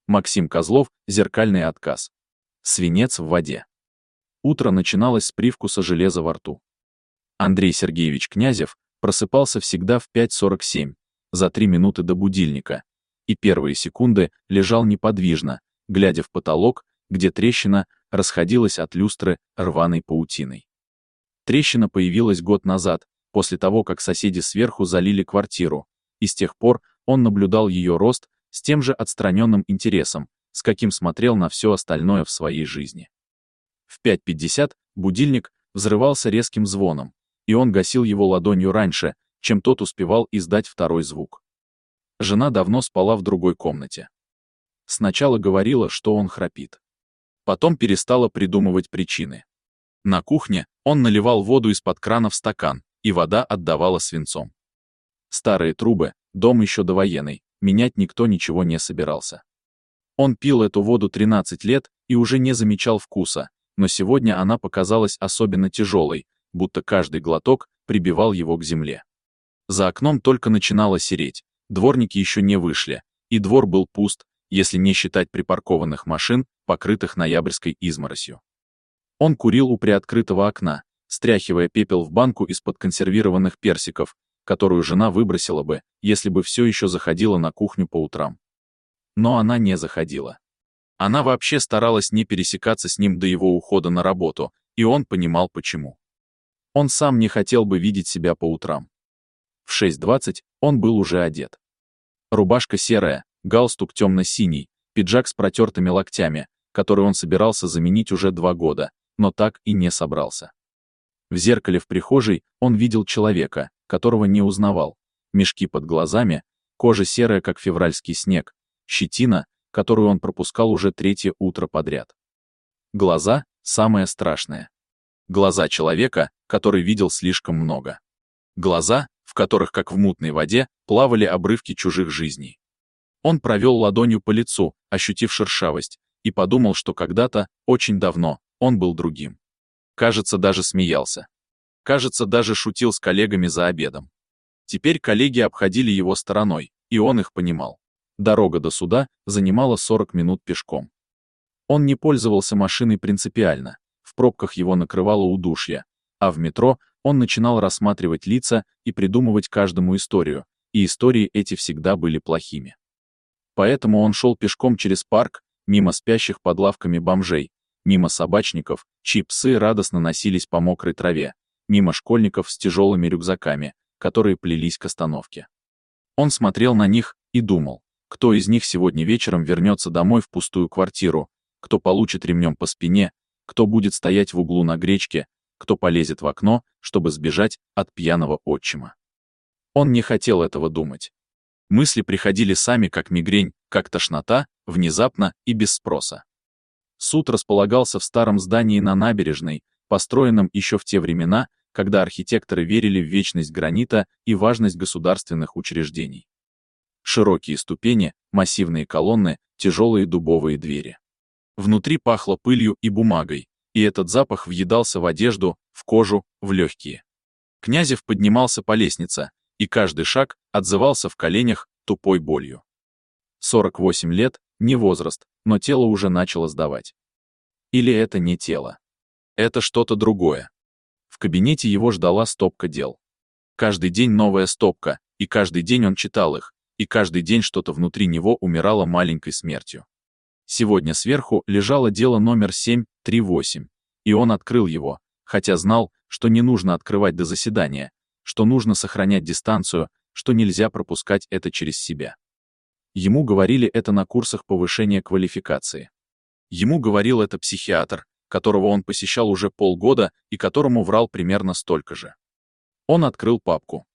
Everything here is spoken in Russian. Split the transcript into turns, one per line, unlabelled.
Максим Козлов, зеркальный отказ. Свинец в воде. Утро начиналось с привкуса железа во рту. Андрей Сергеевич Князев просыпался всегда в 5:47, за 3 минуты до будильника, и первые секунды лежал неподвижно, глядя в потолок, где трещина расходилась от люстры рваной паутиной. Трещина появилась год назад, после того, как соседи сверху залили квартиру, и с тех пор он наблюдал ее рост с тем же отстраненным интересом, с каким смотрел на все остальное в своей жизни. В 5:50 будильник взрывался резким звоном, и он гасил его ладонью раньше, чем тот успевал издать второй звук. Жена давно спала в другой комнате. Сначала говорила, что он храпит. Потом перестала придумывать причины. На кухне он наливал воду из-под крана в стакан, и вода отдавала свинцом. Старые трубы, дом еще довоенный, менять никто ничего не собирался. Он пил эту воду 13 лет и уже не замечал вкуса, но сегодня она показалась особенно тяжелой, будто каждый глоток прибивал его к земле. За окном только начинало сереть, дворники еще не вышли, и двор был пуст, если не считать припаркованных машин, покрытых ноябрьской изморосью. Он курил у приоткрытого окна, стряхивая пепел в банку из-под консервированных персиков, которую жена выбросила бы, если бы все еще заходила на кухню по утрам. Но она не заходила. Она вообще старалась не пересекаться с ним до его ухода на работу, и он понимал почему. Он сам не хотел бы видеть себя по утрам. В 6:20 он был уже одет. Рубашка серая, галстук темно-синий, пиджак с протертыми локтями, который он собирался заменить уже 2 года, но так и не собрался. В зеркале в прихожей он видел человека, которого не узнавал. Мешки под глазами, кожа серая, как февральский снег, щетина, которую он пропускал уже 3-е утро подряд. Глаза — самое страшное. Глаза человека, который видел слишком много. Глаза, в которых, как в мутной воде, плавали обрывки чужих жизней. Он провел ладонью по лицу, ощутив шершавость, и подумал, что когда-то, очень давно, он был другим. Кажется, даже смеялся. Кажется, даже шутил с коллегами за обедом. Теперь коллеги обходили его стороной, и он их понимал. Дорога до суда занимала 40 минут пешком. Он не пользовался машиной принципиально, в пробках его накрывало удушье, а в метро он начинал рассматривать лица и придумывать каждому историю, и истории эти всегда были плохими. Поэтому он шел пешком через парк, мимо спящих под лавками бомжей, мимо собачников, чьи псы радостно носились по мокрой траве, мимо школьников с тяжелыми рюкзаками, которые плелись к остановке. Он смотрел на них и думал, кто из них сегодня вечером вернется домой в пустую квартиру, кто получит ремнем по спине, кто будет стоять в углу на гречке, кто полезет в окно, чтобы сбежать от пьяного отчима. Он не хотел этого думать. Мысли приходили сами, как мигрень, как тошнота, внезапно и без спроса. Суд располагался в старом здании на набережной, построенном еще в те времена, когда архитекторы верили в вечность гранита и важность государственных учреждений. Широкие ступени, массивные колонны, тяжелые дубовые двери. Внутри пахло пылью и бумагой, и этот запах въедался в одежду, в кожу, в легкие. Князев поднимался по лестнице, и каждый шаг отзывался в коленях тупой болью. 48 лет — не возраст, но тело уже начало сдавать. Или это не тело. Это что-то другое. В кабинете его ждала стопка дел. Каждый день новая стопка, и каждый день он читал их, и каждый день что-то внутри него умирало маленькой смертью. Сегодня сверху лежало дело номер 738, и он открыл его, хотя знал, что не нужно открывать до заседания, что нужно сохранять дистанцию, что нельзя пропускать это через себя. Ему говорили это на курсах повышения квалификации. Ему говорил это психиатр, которого он посещал уже полгода и которому врал примерно столько же. Он открыл папку.